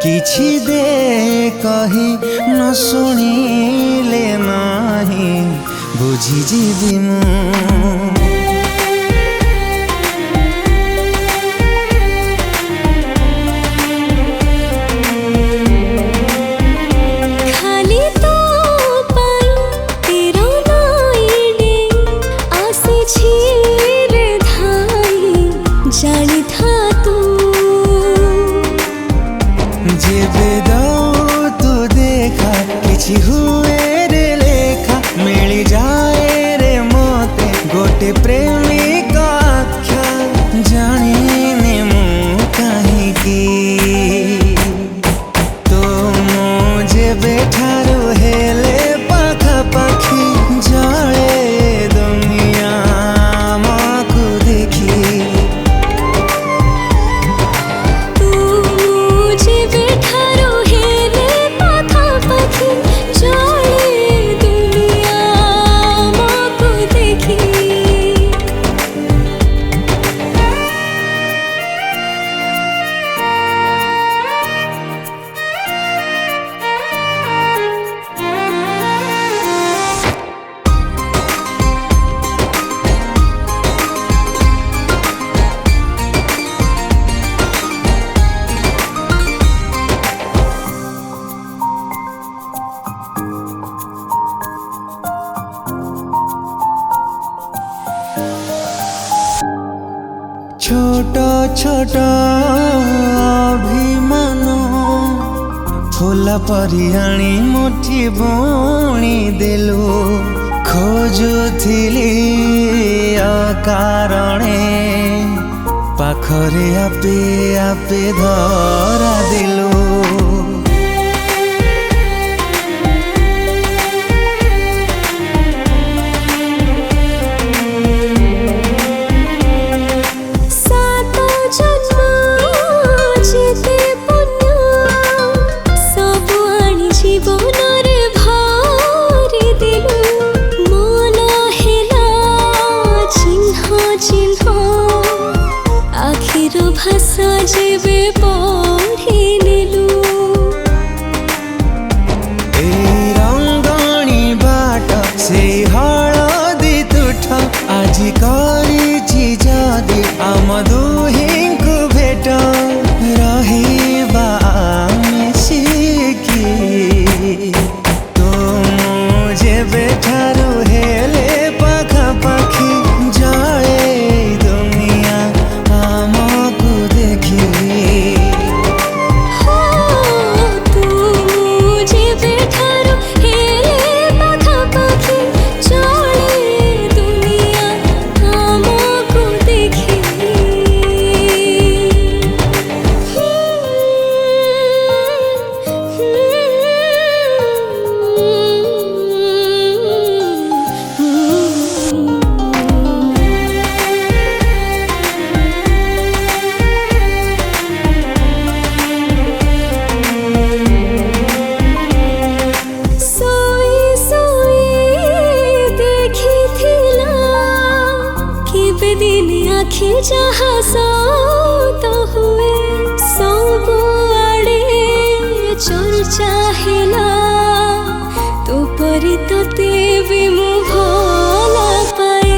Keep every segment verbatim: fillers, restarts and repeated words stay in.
किछि दे कही न शुणिले नहीं बुझी जीवी मु किछि हुए रे लेखा मिल जाए रे मोते गोटे प्रेमिक आख्या जानी मु कहीं तो मुझे बेठारू हेले पाखा पाखी जले दुनिया माकू देखी छोट छोट अभिमान फूल परियाणी मुठी बुणी देलु खोजुथिली अकारणे पाखरे आपे आपे धरा देलु भाषा जेबे पढ़ी नेलु ए रंगणी बाट से हलदी तुठ आज करिछि जदि आम दुहिंकु भेट रहिबा मिशिकी तो मुझे बेठारू हेले पाखा पाखी जले आखि जहाँ सत हुए सब आड़े चर्चा हेला तो परी तते भी मु भला पाए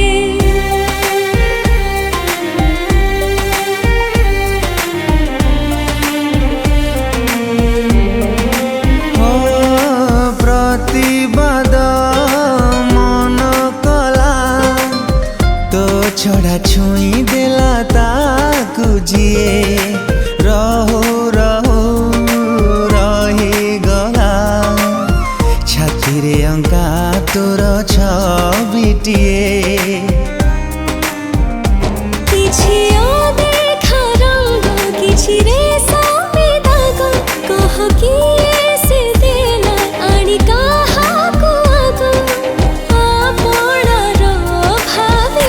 प्रतिवाद मन कला तो छड़ा छुई देला ताकू जिए रहो रहो रही गला छाती रे अंका तोर छबिटिए किछि देखा रंग किछि रे सामे दाग कह कि से देला आनी कहा को आग आपणार भावी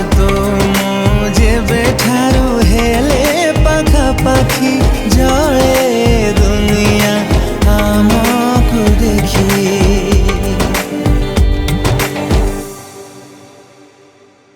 पाखी जले